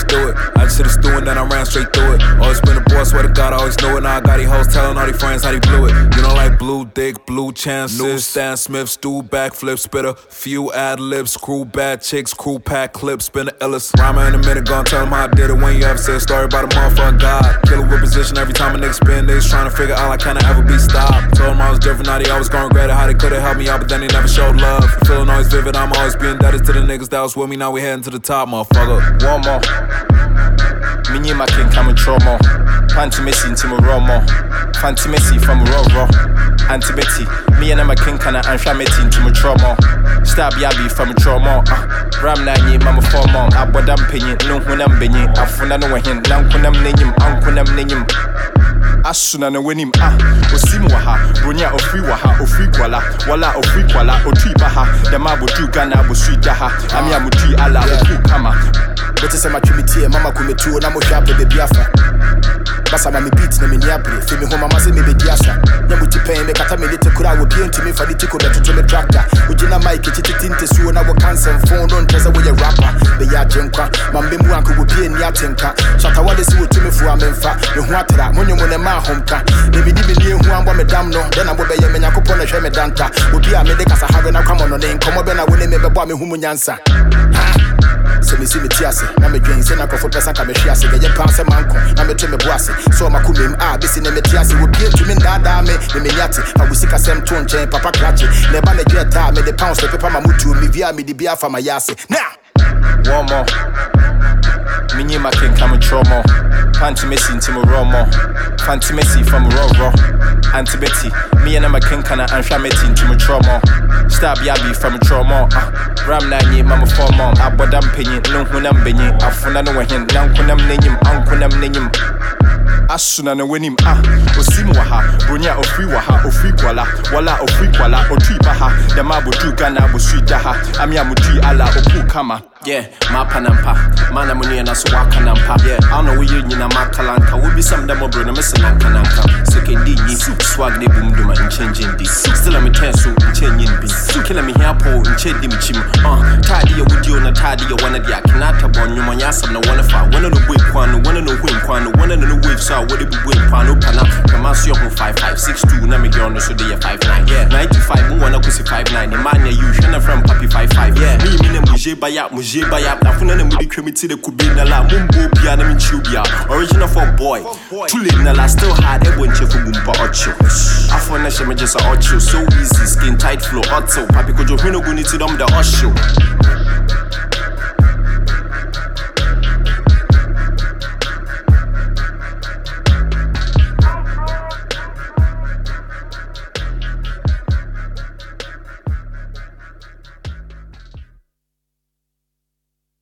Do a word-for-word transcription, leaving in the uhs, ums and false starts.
always do it. I just hit a stew and then I ran straight through it. Always been a boy, swear to God, I always knew it. Now I got these hoes telling all these friends how they blew it. You know, like blue dick, blue chances. New Stan Smith, stew backflip, spit a few ad libs, screw bad chicks, crew pack clips, spin the illest. Rhymer in a minute, gon' tell them how I did it. When you ever say a story about a motherfucking God. Killer with position every time a nigga spin. Niggas trying to figure out like, can I ever be stopped? Told them I was different, now they always gon' regret it. How they could've helped me out, but then they never showed love. Feeling always vivid, I'm always being indebted to the niggas that was with me. Now we heading to the top, motherfucker. One more. Minnie my king coming trauma. Panty Messi into my Romo. Panty Messi from Roro. Auntie Betty. Me and my king can I answer me into my trauma. Stab Yabi from trauma. Ram Nani, Mama for mom. I bought them penny. No when I'm benny. I found no one. Now when I'm name, Uncle I'm name. Asuna na wenim ah osimu wa ha bronya ofri wa ha ofri kwala wala ofri kwala otui ba ha dema bodu Ghana abosui da ha ami amutui ala oku kama Better say my trimity mama kumetu na mo hwa pe be afa basa ma me beat na me niabre fe me ho mama se me be diasa na mo tipen me kata me lete kura wo pie ntimi fa di tiko beto to me tractor ojina mic tititinte suo na wo cancel phone don tese wo ye rapper be ya jenkwa mambe mu anko wo pie ni atenka chata wale si wo tumi fu amemfa me ho atra monyo mo ne ma homka ne bi di be ni hu ambo me dam no de na bo be ye me nyakopo na hwe me danta obi a me de kasa have na kwamo no ne nkomo be na wo ne me be bo me hu mu nyansa se me si me tiase na me dwen se na kofo pesa ka me hwiase ge ye panse manko na me to me boase so makumem a bisi ne me tiase wo pie tumi ndada me me nyate fa busika sem to nchen papa krache ne ba ne dweta me de pounds pepa ma mutu me via me di bia fa ma yase na one more Minnie my king coming trauma Panty Messi into my Romo Panty Messi from Roro Auntie Betty me and my king can I answer me into my trauma Stab Yabi from trauma Ram Nani Mama for mom I bought them penny no when I'm benny I found no one now when I'm name uncle I'm name Asuna na wenim ah osimu wa ha bronya ofri wa ha ofri kwala wala ofri kwala otui ba ha dema bodu Ghana abosui da ha ami amutui ala oku kama yeah ma panampa mana muni na so waka nampa yeah I know we nyina makalanta we be some demo bro na mesena kananka sekendi ni swag ne bum duma changing di still am ten so changing bi kila me here po nchendi michim ah tadi ya wudio na tadi ya wana dia kinata bonyo manya sam na wana fa wana no boy kwano wana no hwe kwano wana no wave so what it be wait pano pana kama sio five five six two na me girl no so dey five nine yeah ninety-five mu wana kusi five nine man ya you shana from papi five five yeah me me na muje baya muje baya afuna na mudi kwemiti de kubi na la mumbo bia na me chubia original for boy too late na la still hard ebo nchefu bumpa ocho afuna she me just ocho so easy skin tight flow auto papi kojo hino guni ti dom the osho